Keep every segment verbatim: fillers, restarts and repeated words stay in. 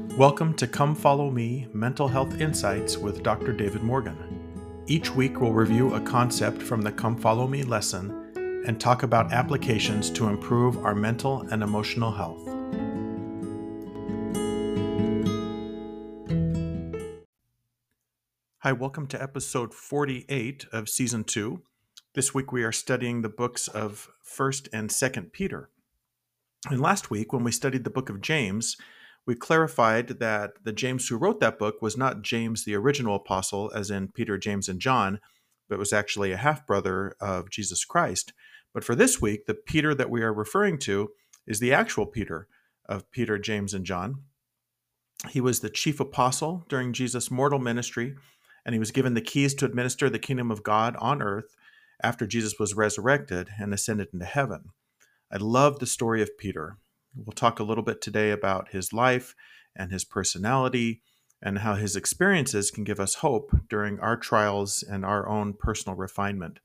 Welcome to Come Follow Me Mental Health Insights with Doctor David Morgan. Each week we'll review a concept from the Come Follow Me lesson and talk about applications to improve our mental and emotional health. Hi, welcome to episode forty-eight of season two. This week we are studying the books of First and Second Peter. And last week when we studied the book of James, we clarified that the James who wrote that book was not James, the original apostle, as in Peter, James, and John, but was actually a half-brother of Jesus Christ. But for this week, the Peter that we are referring to is the actual Peter of Peter, James, and John. He was the chief apostle during Jesus' mortal ministry, and he was given the keys to administer the kingdom of God on earth after Jesus was resurrected and ascended into heaven. I love the story of Peter. We'll talk a little bit today about his life and his personality and how his experiences can give us hope during our trials and our own personal refinement.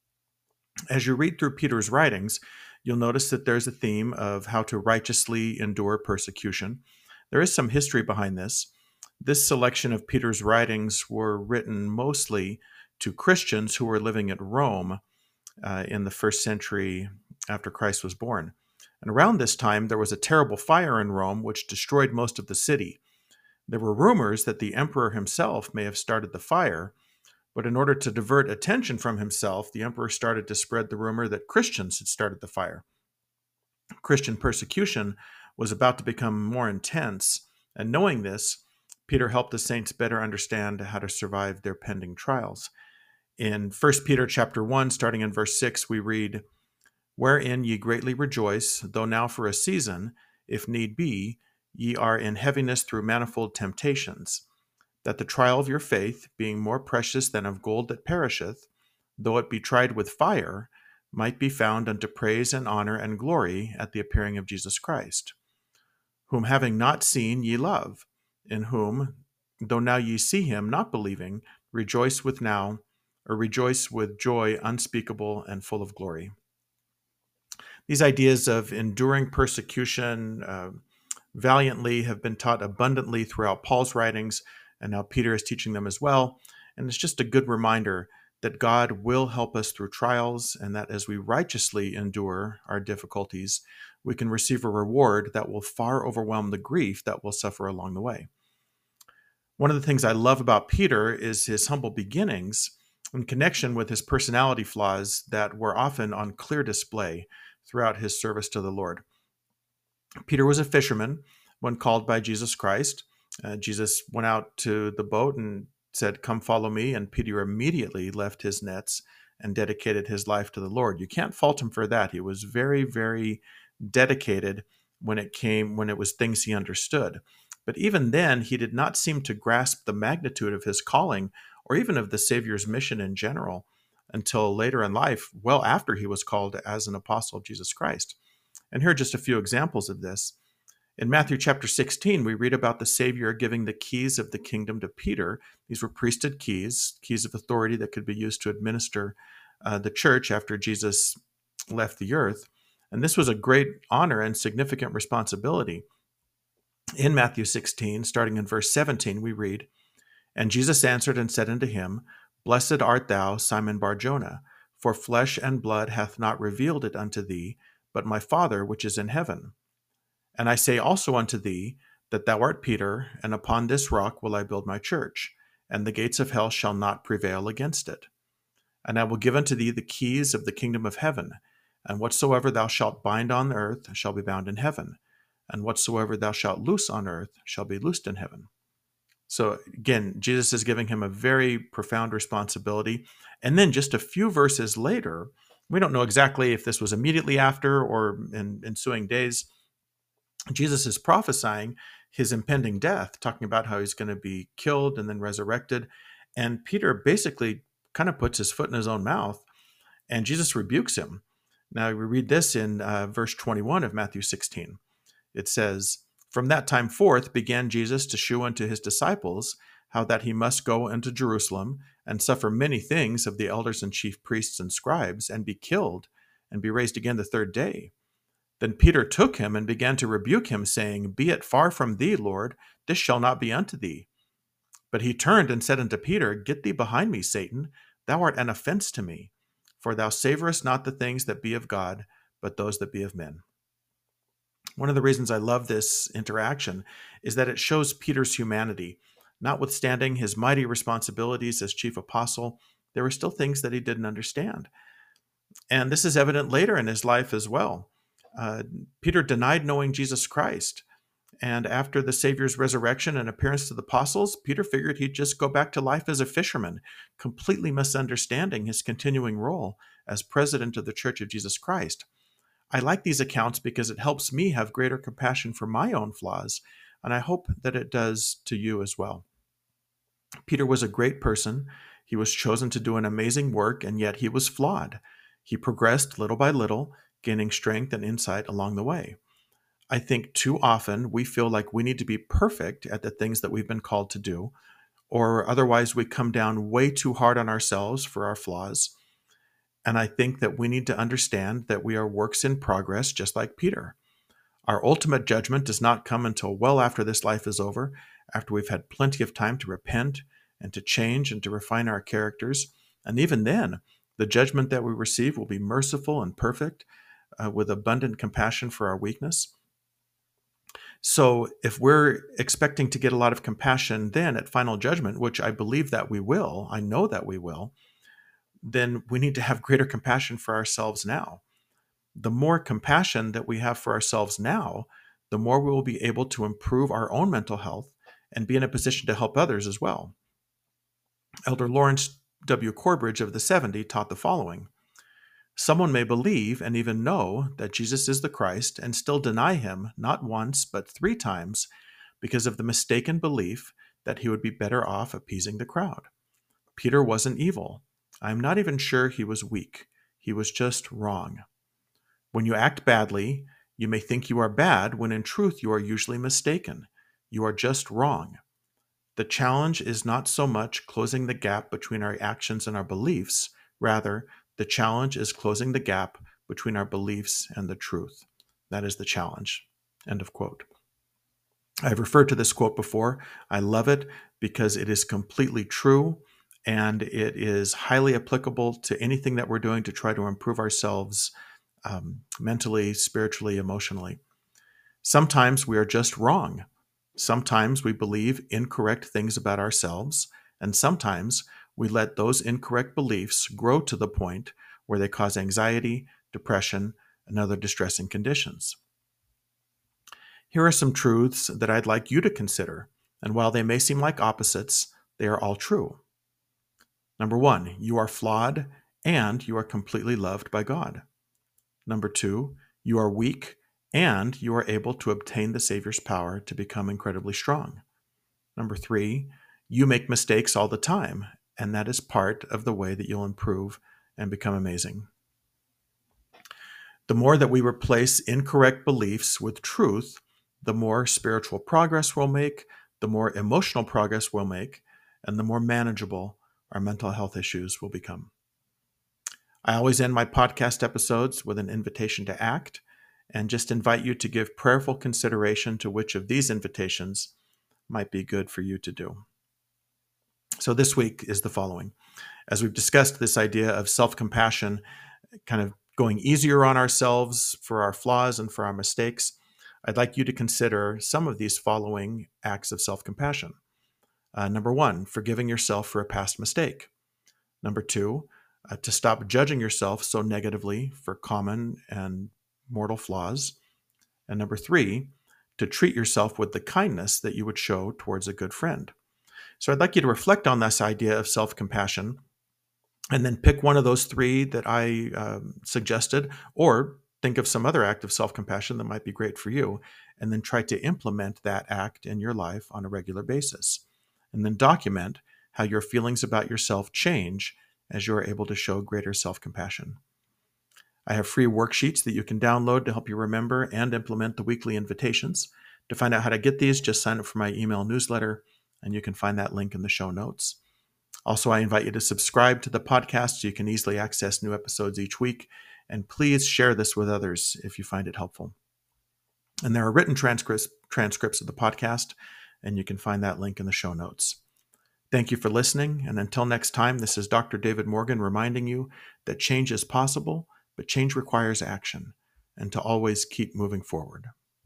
As you read through Peter's writings, you'll notice that there's a theme of how to righteously endure persecution. There is some history behind this. This selection of Peter's writings were written mostly to Christians who were living at Rome uh, in the first century after Christ was born. And around this time, there was a terrible fire in Rome which destroyed most of the city. There were rumors that the emperor himself may have started the fire, but in order to divert attention from himself, the emperor started to spread the rumor that Christians had started the fire. Christian persecution was about to become more intense, and knowing this, Peter helped the saints better understand how to survive their pending trials. In First Peter chapter one, starting in verse six, we read, "Wherein ye greatly rejoice, though now for a season, if need be, ye are in heaviness through manifold temptations, that the trial of your faith, being more precious than of gold that perisheth, though it be tried with fire, might be found unto praise and honor and glory at the appearing of Jesus Christ, whom having not seen ye love, in whom, though now ye see him not believing, rejoice with now, or rejoice with joy unspeakable and full of glory." These ideas of enduring persecution uh, valiantly have been taught abundantly throughout Paul's writings, and now Peter is teaching them as well. And it's just a good reminder that God will help us through trials, and that as we righteously endure our difficulties, we can receive a reward that will far overwhelm the grief that we'll suffer along the way. One of the things I love about Peter is his humble beginnings in connection with his personality flaws that were often on clear display throughout his service to the Lord. Peter was a fisherman when called by Jesus Christ. Uh, Jesus went out to the boat and said, "Come follow me," and Peter immediately left his nets and dedicated his life to the Lord. You can't fault him for that. He was very, very dedicated when it came, when it was things he understood. But even then, he did not seem to grasp the magnitude of his calling or even of the Savior's mission in general until later in life, well after he was called as an apostle of Jesus Christ. And here are just a few examples of this. In Matthew chapter sixteen, we read about the Savior giving the keys of the kingdom to Peter. These were priesthood keys, keys of authority that could be used to administer uh, the church after Jesus left the earth. And this was a great honor and significant responsibility. In Matthew sixteen, starting in verse seventeen, we read, "And Jesus answered and said unto him, Blessed art thou, Simon Bar-Jonah, for flesh and blood hath not revealed it unto thee, but my Father which is in heaven. And I say also unto thee, that thou art Peter, and upon this rock will I build my church, and the gates of hell shall not prevail against it. And I will give unto thee the keys of the kingdom of heaven, and whatsoever thou shalt bind on earth shall be bound in heaven, and whatsoever thou shalt loose on earth shall be loosed in heaven." So again, Jesus is giving him a very profound responsibility. And then just a few verses later, we don't know exactly if this was immediately after or in ensuing days, Jesus is prophesying his impending death, talking about how he's going to be killed and then resurrected. And Peter basically kind of puts his foot in his own mouth, and Jesus rebukes him. Now we read this in uh, verse twenty-one of Matthew sixteen. It says, "From that time forth began Jesus to shew unto his disciples how that he must go into Jerusalem and suffer many things of the elders and chief priests and scribes, and be killed, and be raised again the third day. Then Peter took him and began to rebuke him, saying, Be it far from thee, Lord, this shall not be unto thee. But he turned and said unto Peter, Get thee behind me, Satan. Thou art an offense to me, for thou savorest not the things that be of God, but those that be of men. One of the reasons I love this interaction is that it shows Peter's humanity. Notwithstanding his mighty responsibilities as chief apostle, there were still things that he didn't understand. And this is evident later in his life as well. Uh, Peter denied knowing Jesus Christ. And after the Savior's resurrection and appearance to the apostles, Peter figured he'd just go back to life as a fisherman, completely misunderstanding his continuing role as president of the Church of Jesus Christ. I like these accounts because it helps me have greater compassion for my own flaws, and I hope that it does to you as well. Peter was a great person. He was chosen to do an amazing work, and yet he was flawed. He progressed little by little, gaining strength and insight along the way. I think too often we feel like we need to be perfect at the things that we've been called to do, or otherwise we come down way too hard on ourselves for our flaws. And I think that we need to understand that we are works in progress, just like Peter. Our ultimate judgment does not come until well after this life is over, after we've had plenty of time to repent and to change and to refine our characters. And even then, the judgment that we receive will be merciful and perfect, uh, with abundant compassion for our weakness. So if we're expecting to get a lot of compassion then at final judgment, which I believe that we will, I know that we will, then we need to have greater compassion for ourselves now. The more compassion that we have for ourselves now, the more we will be able to improve our own mental health and be in a position to help others as well. Elder Lawrence W. Corbridge of the seventy taught the following: Someone may believe and even know that Jesus is the Christ and still deny him not once but three times because of the mistaken belief that he would be better off appeasing the crowd. Peter wasn't evil. I'm not even sure he was weak. He was just wrong. When you act badly, you may think you are bad when in truth you are usually mistaken. You are just wrong. The challenge is not so much closing the gap between our actions and our beliefs. Rather, the challenge is closing the gap between our beliefs and the truth. That is the challenge. End of quote. I've referred to this quote before. I love it because it is completely true and it is highly applicable to anything that we're doing to try to improve ourselves um, mentally, spiritually, emotionally. Sometimes we are just wrong. Sometimes we believe incorrect things about ourselves, and sometimes we let those incorrect beliefs grow to the point where they cause anxiety, depression, and other distressing conditions. Here are some truths that I'd like you to consider, and while they may seem like opposites, they are all true. Number one, you are flawed and you are completely loved by God. Number two, you are weak and you are able to obtain the Savior's power to become incredibly strong. Number three, you make mistakes all the time, and that is part of the way that you'll improve and become amazing. The more that we replace incorrect beliefs with truth, the more spiritual progress we'll make, the more emotional progress we'll make, and the more manageable our mental health issues will become. I always end my podcast episodes with an invitation to act, and just invite you to give prayerful consideration to which of these invitations might be good for you to do. So this week is the following. As we've discussed this idea of self-compassion, kind of going easier on ourselves for our flaws and for our mistakes, I'd like you to consider some of these following acts of self-compassion. Uh, number one, forgiving yourself for a past mistake. Number two, uh, to stop judging yourself so negatively for common and mortal flaws. And number three, to treat yourself with the kindness that you would show towards a good friend. So I'd like you to reflect on this idea of self-compassion and then pick one of those three that I um, suggested, or think of some other act of self-compassion that might be great for you, and then try to implement that act in your life on a regular basis. And then document how your feelings about yourself change as you're able to show greater self-compassion. I have free worksheets that you can download to help you remember and implement the weekly invitations. To find out how to get these, just sign up for my email newsletter, and you can find that link in the show notes. Also, I invite you to subscribe to the podcast so you can easily access new episodes each week, and please share this with others if you find it helpful. And there are written transcripts, transcripts of the podcast and you can find that link in the show notes. Thank you for listening, and until next time, this is Doctor David Morgan reminding you that change is possible, but change requires action, and to always keep moving forward.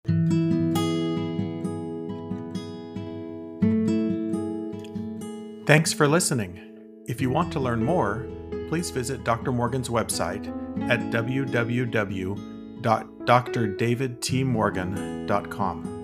Thanks for listening. If you want to learn more, please visit Doctor Morgan's website at w w w dot d r david t morgan dot com.